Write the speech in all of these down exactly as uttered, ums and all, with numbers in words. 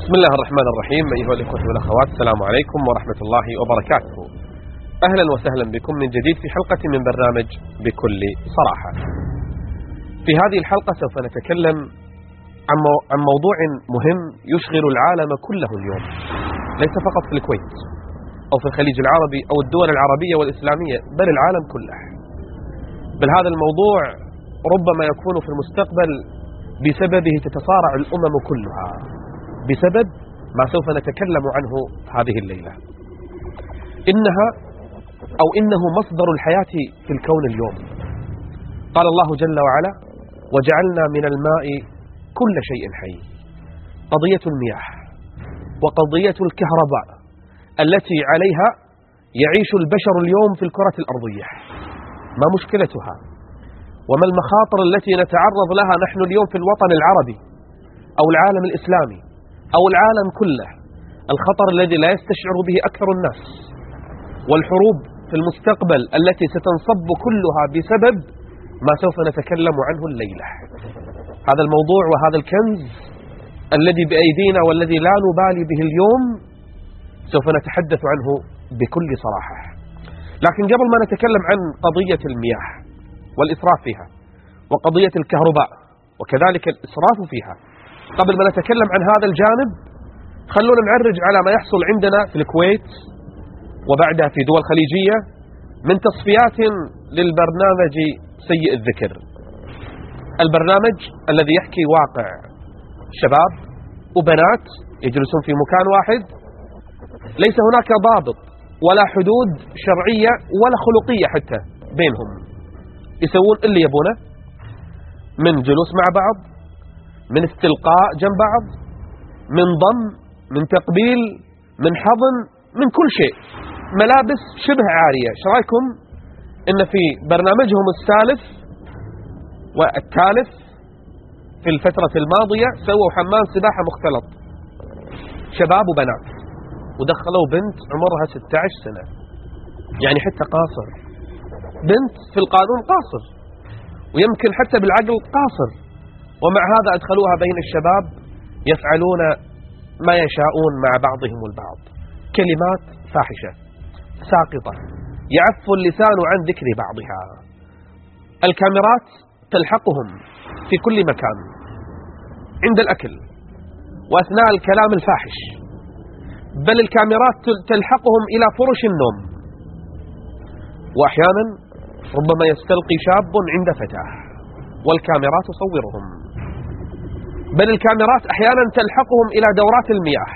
بسم الله الرحمن الرحيم. أيها الإخوة والأخوات، السلام عليكم ورحمة الله وبركاته. أهلا وسهلا بكم من جديد في حلقة من برنامج بكل صراحة. في هذه الحلقة سوف نتكلم عن موضوع مهم يشغل العالم كله اليوم، ليس فقط في الكويت أو في الخليج العربي أو الدول العربية والإسلامية، بل العالم كله. بل هذا الموضوع ربما يكون في المستقبل بسببه تتصارع الأمم كلها، بسبب ما سوف نتكلم عنه هذه الليلة. إنها أو إنه مصدر الحياة في الكون اليوم. قال الله جل وعلا: وجعلنا من الماء كل شيء حي. قضية المياه وقضية الكهرباء التي عليها يعيش البشر اليوم في الكرة الأرضية، ما مشكلتها؟ وما المخاطر التي نتعرض لها نحن اليوم في الوطن العربي أو العالم الإسلامي أو العالم كله؟ الخطر الذي لا يستشعر به أكثر الناس، والحروب في المستقبل التي ستنصب كلها بسبب ما سوف نتكلم عنه الليلة. هذا الموضوع وهذا الكنز الذي بأيدينا والذي لا نبالي به اليوم سوف نتحدث عنه بكل صراحة. لكن قبل ما نتكلم عن قضية المياه والإسراف فيها وقضية الكهرباء وكذلك الإسراف فيها، قبل ما نتكلم عن هذا الجانب خلونا نعرج على ما يحصل عندنا في الكويت وبعدها في دول خليجية من تصفيات للبرنامج سيء الذكر، البرنامج الذي يحكي واقع شباب وبنات يجلسون في مكان واحد، ليس هناك ضابط ولا حدود شرعية ولا خلقية حتى بينهم، يسوون اللي يبونه من جلوس مع بعض، من استلقاء جنب بعض، من ضم، من تقبيل، من حضن، من كل شيء، ملابس شبه عارية. ايش رايكم ان في برنامجهم السالف والتالف في الفترة الماضية سووا حمام سباحة مختلط، شباب وبنات، ودخلوا بنت عمرها ستة عشر سنة، يعني حتى قاصر، بنت في القانون قاصر ويمكن حتى بالعقل قاصر، ومع هذا أدخلوها بين الشباب يفعلون ما يشاءون مع بعضهم البعض، كلمات فاحشة ساقطة يعف اللسان عن ذكر بعضها. الكاميرات تلحقهم في كل مكان، عند الأكل وأثناء الكلام الفاحش، بل الكاميرات تلحقهم إلى فرش النوم، وأحيانا ربما يستلقي شاب عند فتاة والكاميرات تصورهم، بل الكاميرات أحيانا تلحقهم إلى دورات المياه،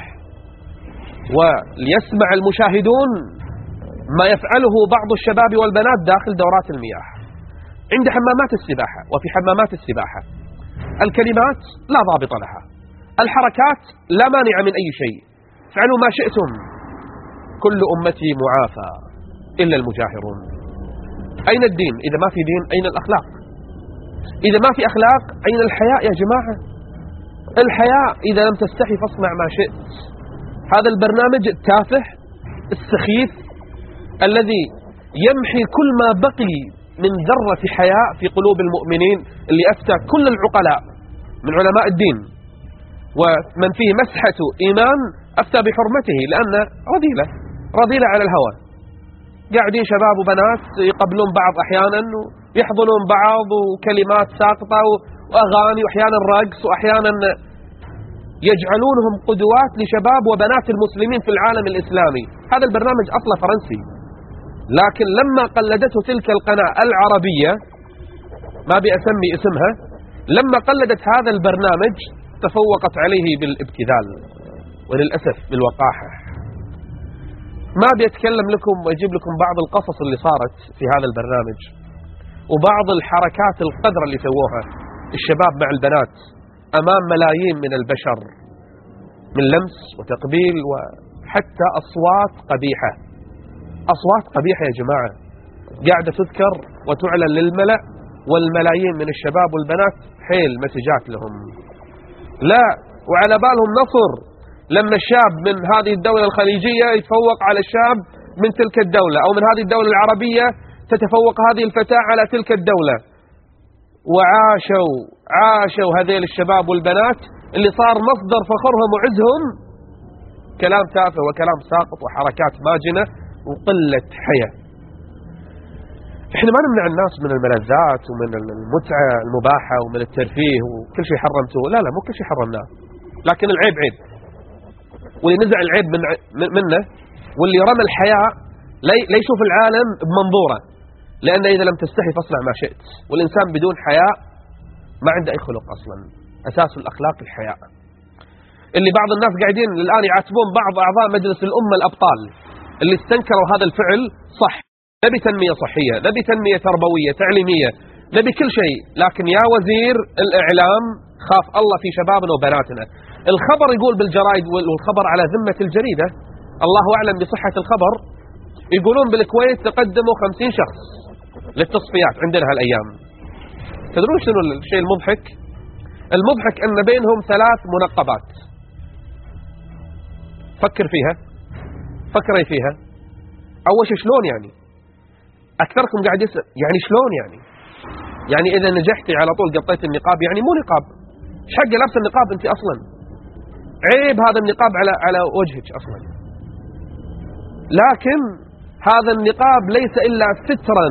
وليسمع المشاهدون ما يفعله بعض الشباب والبنات داخل دورات المياه، عند حمامات السباحة وفي حمامات السباحة. الكلمات لا ضابط لها، الحركات لا مانع من أي شيء، فعلوا ما شئتم، كل أمتي معافى إلا المجاهرون. أين الدين؟ إذا ما في دين أين الأخلاق؟ إذا ما في أخلاق أين الحياء يا جماعة؟ الحياء إذا لم تستحي فاصنع ما شئت. هذا البرنامج التافه السخيف الذي يمحي كل ما بقي من ذرة حياء في قلوب المؤمنين، اللي أفتى كل العقلاء من علماء الدين ومن فيه مسحة إيمان أفتى بحرمته، لأن رذيلة رذيلة على الهوى. قاعدين شباب وبنات يقبلون بعض أحيانا ويحضنون بعض وكلمات ساقطة وأغاني وأحيانا رقص وأحيانا يجعلونهم قدوات لشباب وبنات المسلمين في العالم الإسلامي. هذا البرنامج أصله فرنسي، لكن لما قلدته تلك القناة العربية، ما بأسمي اسمها، لما قلدت هذا البرنامج تفوقت عليه بالابتذال وللأسف بالوقاحة. ما بيتكلم لكم ويجيب لكم بعض القصص اللي صارت في هذا البرنامج وبعض الحركات القذرة اللي سووها الشباب مع البنات أمام ملايين من البشر، من لمس وتقبيل وحتى أصوات قبيحة. أصوات قبيحة يا جماعة قاعدة تذكر وتعلن للملأ، والملايين من الشباب والبنات حيل مسجات لهم. لا، وعلى بالهم نصر لما الشاب من هذه الدولة الخليجية يتفوق على الشاب من تلك الدولة، أو من هذه الدولة العربية تتفوق هذه الفتاة على تلك الدولة. وعاشوا عاشوا هذيل الشباب والبنات اللي صار مصدر فخرهم وعزهم كلام تافه وكلام ساقط وحركات ماجنة وقلة حياة. احنا ما نمنع الناس من الملذات ومن المتعة المباحة ومن الترفيه وكل شيء حرمته، لا لا مو كل شيء حرمناه، لكن العيب عيب، واللي نزع العيب من منه واللي رمى الحياة لا يشوف العالم بمنظوره، لأن إذا لم تستحي فاصنع ما شئت، والإنسان بدون حياء ما عنده أي خلق أصلا. أساس الأخلاق الحياء. اللي بعض الناس قاعدين الآن يعاتبون بعض أعضاء مجلس الأمة الأبطال اللي استنكروا هذا الفعل. صح، نبي تنمية صحية، نبي تنمية تربوية تعليمية، نبي كل شيء، لكن يا وزير الإعلام خاف الله في شبابنا وبناتنا. الخبر يقول بالجرائد والخبر على ذمة الجريدة، الله أعلم بصحة الخبر، يقولون بالكويت تقدموا خمسين شخص للتصفيات عندنا هالأيام. تدرون شنو الشيء المضحك؟ المضحك أن بينهم ثلاث منقبات. فكر فيها، فكري فيها. أول شيء شلون يعني؟ أكثركم قاعد يسأل يعني شلون يعني؟ يعني إذا نجحتي على طول قطيت النقاب يعني مو نقاب، ايش حق لابس النقاب أنت أصلا؟ عيب هذا النقاب على على وجهك أصلا. لكن هذا النقاب ليس إلا سترا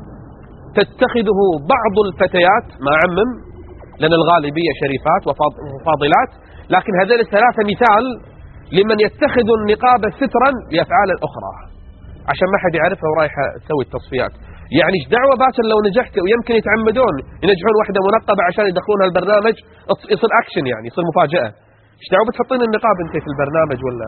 تتخذه بعض الفتيات، ما عمم لأن الغالبية شريفات وفاضلات، لكن هذين الثلاثة مثال لمن يتخذ النقاب سترا لأفعال أخرى عشان ما حد يعرفها ورايحة تسوي التصفيات. يعني ايش دعوة باكر لو نجحت ويمكن يتعمدون ينجحون واحدة منقبة عشان يدخلونها البرنامج يصير أكشن، يعني يصير مفاجأة. ايش دعوة بتحطين النقاب انت في البرنامج؟ ولا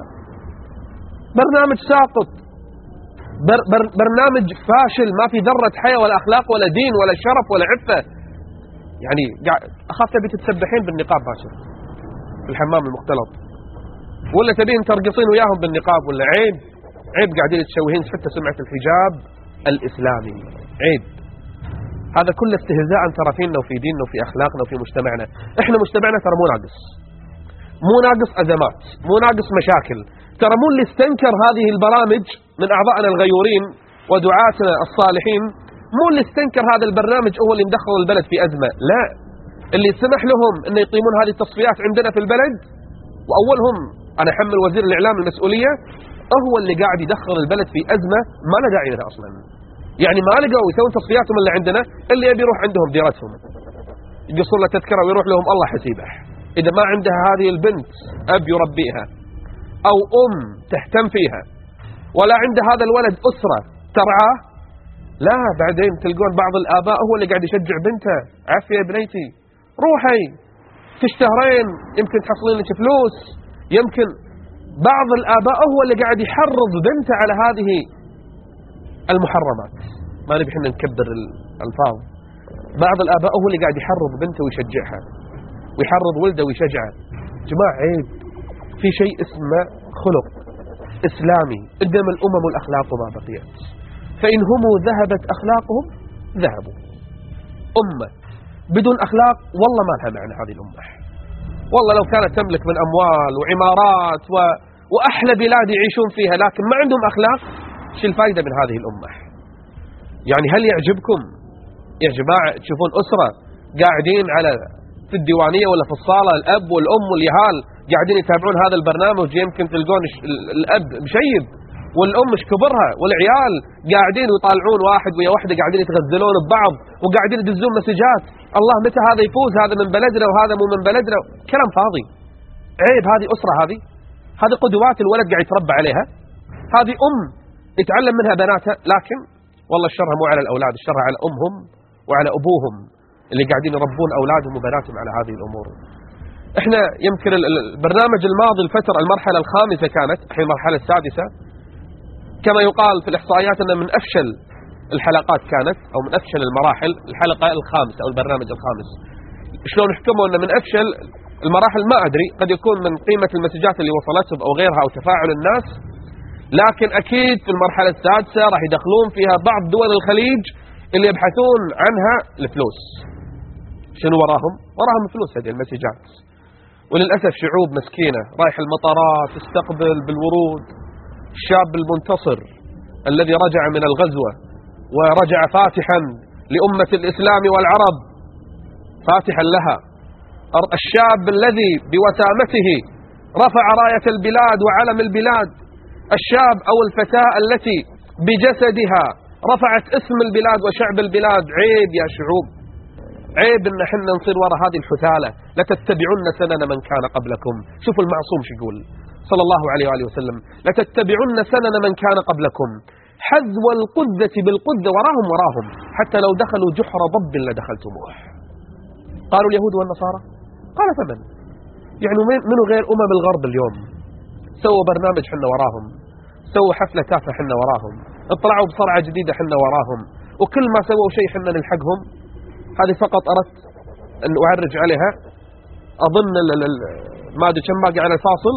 برنامج ساقط، بر بر برنامج فاشل، ما في ذرة حياة ولا أخلاق ولا دين ولا شرف ولا عفة. يعني أخاف تبي تتسبحين بالنقاب باكر في الحمام المختلط، ولا تبين ترقصين وياهم بالنقاب، ولا عيب عيب قاعدين تشوهين حتى سمعة الحجاب الإسلامي. عيب، هذا كله استهزاء ترى فينا وفي ديننا وفي أخلاقنا وفي مجتمعنا. إحنا مجتمعنا ترى مو ناقص، مو ناقص أزمات، مو ناقص مشاكل. ترى مو اللي استنكر هذه البرامج من أعضائنا الغيورين ودعاتنا الصالحين، مو اللي استنكر هذا البرنامج هو اللي مدخل البلد في أزمة، لا، اللي سمح لهم أن يقيمون هذه التصفيات عندنا في البلد وأولهم أنا أحمل وزير الإعلام المسؤولية، هو اللي قاعد يدخل البلد في أزمة ما له داعي لها أصلا. يعني ما لقوا يسوون تصفياتهم اللي عندنا، اللي يبي يروح عندهم ديرتهم يقصون له تذكرة ويروح لهم الله حسيبه. إذا ما عندها هذه البنت أب يربيها أو أم تهتم فيها، ولا عند هذا الولد أسرة ترعاه، لا، بعدين تلقون بعض الآباء هو اللي قاعد يشجع بنته، عافية يا بنيتي روحي تشتهرين يمكن تحصلين لك فلوس. يمكن بعض الآباء هو اللي قاعد يحرض بنته على هذه المحرمات. ما نبي احنا نكبر الألفاظ، بعض الآباء هو اللي قاعد يحرض بنته ويشجعها ويحرض ولده ويشجعه. جماعة عيب، في شيء اسمه خلق إسلامي، قدم الأمم الأخلاق ما بقيت، فإن هم ذهبت أخلاقهم ذهبوا. أمة بدون أخلاق والله ما لها معنى هذه الأمة. والله لو كانت تملك من أموال وعمارات و... وأحلى بلاد يعيشون فيها، لكن ما عندهم أخلاق، شو الفائدة من هذه الأمة؟ يعني هل يعجبكم يا جماعة تشوفون أسرة قاعدين على في الديوانية ولا في الصالة، الأب والأم واليهال قاعدين يتابعون هذا البرنامج، يمكن تلقون الأب مشيب والأم مش كبرها، والعيال قاعدين ويطالعون واحد ويا واحدة قاعدين يتغزلون ببعض وقاعدين يدزون مسجات، الله متى هذا يفوز، هذا من بلدنا وهذا مو من بلدنا. كلام فاضي، عيب. هذه أسرة، هذه هذه قدوات الولد قاعد يتربى عليها، هذه أم يتعلم منها بناتها. لكن والله الشر مو على الأولاد، الشر على أمهم وعلى أبوهم اللي قاعدين يربون أولادهم وبناتهم على هذه الأمور. احنا يمكن البرنامج الماضي الفترة المرحلة الخامسة كانت، الحين المرحلة السادسة، كما يقال في الإحصائيات أن من أفشل الحلقات كانت، أو من أفشل المراحل الحلقة الخامسة أو البرنامج الخامس. شلون نحكمه أنه من أفشل المراحل؟ ما أدري، قد يكون من قيمة المسجات اللي وصلتهم أو غيرها أو تفاعل الناس، لكن أكيد في المرحلة السادسة راح يدخلون فيها بعض دول الخليج اللي يبحثون عنها الفلوس. شنو وراهم؟ وراهم فلوس هذه المسجات. وللأسف شعوب مسكينة رايح المطارات تستقبل بالورود الشاب المنتصر الذي رجع من الغزوة ورجع فاتحا لأمة الإسلام والعرب، فاتحا لها الشاب الذي بوسامته رفع راية البلاد وعلم البلاد، الشاب أو الفتاة التي بجسدها رفعت اسم البلاد وشعب البلاد. عيب يا شعوب، عيب ان احنا نصير وراء هذه الحثالة. لتتبعن سنن من كان قبلكم. شوفوا المعصوم شو يقول صلى الله عليه وآله وسلم: لتتبعن سنن من كان قبلكم حذو القذة بالقذة، وراهم وراهم حتى لو دخلوا جحر ضب لدخلتموه. قالوا اليهود والنصارى، قال فمن؟ يعني منو غير أمم الغرب اليوم سووا برنامج حنا وراهم، سووا حفلة تافهة حنا وراهم، اطلعوا بصرعة جديدة حنا وراهم، وكل ما سووا شيء حنا نلحقهم. هذه فقط أردت أن أعرج عليها. أظن ما أدري كم باقي على الفاصل.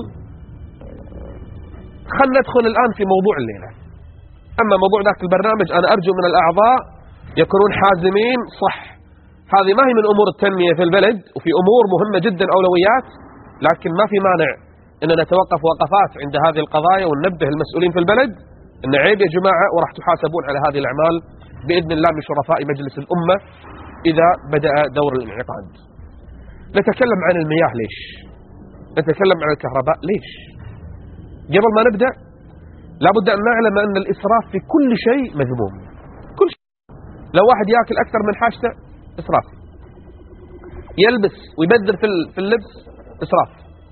خلنا ندخل الآن في موضوع الليلة. أما موضوع ذاك البرنامج أنا أرجو من الأعضاء يكونون حازمين. صح، هذه ما هي من أمور التنمية في البلد، وفي أمور مهمة جدا أولويات، لكن ما في مانع أن نتوقف وقفات عند هذه القضايا وننبه المسؤولين في البلد أن عيب يا جماعة، وراح تحاسبون على هذه الأعمال بإذن الله من شرفاء مجلس الأمة إذا بدأ دور الانعقاد. نتكلم عن المياه ليش؟ نتكلم عن الكهرباء ليش؟ قبل ما نبدأ لابد أن نعلم أن الإسراف في كل شيء مذموم. كل شيء. لو واحد يأكل أكثر من حاجته إسراف، يلبس ويبذر في اللبس إسراف،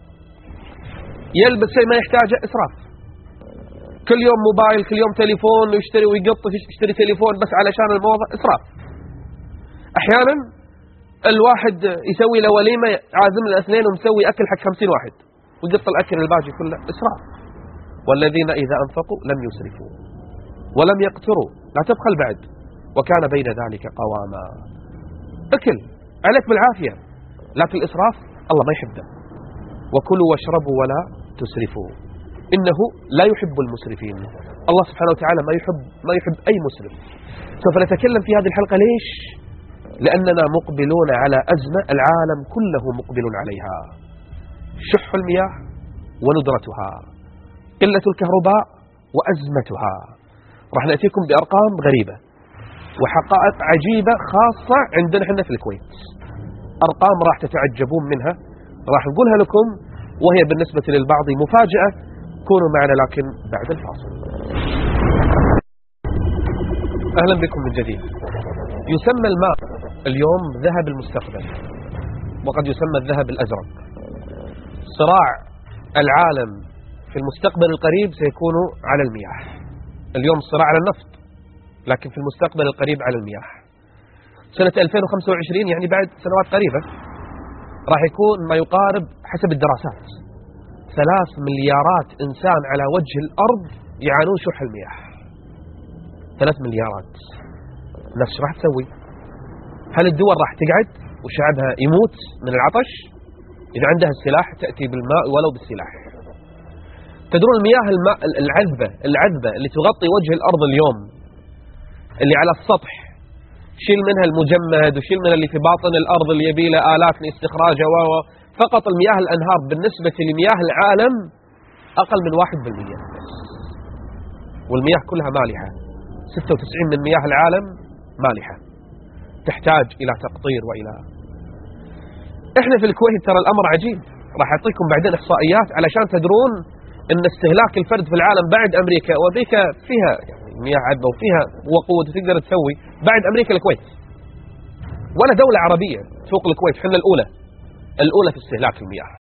يلبس شيء ما يحتاجه إسراف، كل يوم موبايل، كل يوم تليفون، ويشتري ويقط يشتري تليفون بس علشان الموضة، إسراف. أحيانا الواحد يسوي له وليمة عازم الاثنين ومسوي أكل حق خمسين واحد ويقط الأكل الباقي كله، إسراف. والذين إذا أنفقوا لم يسرفوا ولم يقتروا، لا تبخل بعد، وكان بين ذلك قواما. أكل عليك بالعافية، لكن الإسراف الله ما يحبه. وكلوا واشربوا ولا تسرفوا إنه لا يحب المسرفين. الله سبحانه وتعالى ما يحب ما يحب أي مسرف. سوف نتكلم في هذه الحلقة ليش؟ لأننا مقبلون على أزمة العالم كله مقبل عليها: شح المياه وندرتها، قلة الكهرباء وأزمتها. راح نأتيكم بأرقام غريبة وحقائق عجيبة خاصة عندنا احنا في الكويت. أرقام راح تتعجبون منها، راح نقولها لكم وهي بالنسبة للبعض مفاجأة. كونوا معنا لكن بعد الفاصل. أهلا بكم من جديد. يسمى الماء اليوم ذهب المستقبل، وقد يسمى الذهب الأزرق. صراع العالم في المستقبل القريب سيكون على المياه. اليوم الصراع على النفط، لكن في المستقبل القريب على المياه. سنة ألفين وخمسة وعشرين يعني بعد سنوات قريبة راح يكون ما يقارب حسب الدراسات ثلاث مليارات إنسان على وجه الأرض يعانون شح المياه. ثلاث مليارات. الناس شو راح تسوي؟ هل الدول راح تقعد وشعبها يموت من العطش؟ إذا عندها السلاح تأتي بالماء ولو بالسلاح. تدرون المياه الماء العذبة العذبة اللي تغطي وجه الأرض اليوم، اللي على السطح، شيل منها المجمد وشيل منها اللي في باطن الأرض اللي يبي له آلات لاستخراجه، و فقط المياه الأنهار بالنسبة لمياه العالم أقل من واحد بالمئة، والمياه كلها مالحة. ستة وتسعين من مياه العالم مالحة، تحتاج إلى تقطير وإلى. إحنا في الكويت ترى الأمر عجيب، راح أعطيكم بعدين إحصائيات علشان تدرون أن استهلاك الفرد في العالم بعد أمريكا، وأمريكا فيها يعني مياه عذبة وفيها وقود تقدر تسوي، بعد أمريكا الكويت. ولا دولة عربية فوق الكويت، حنا الأولى الأولى في استهلاك المياه.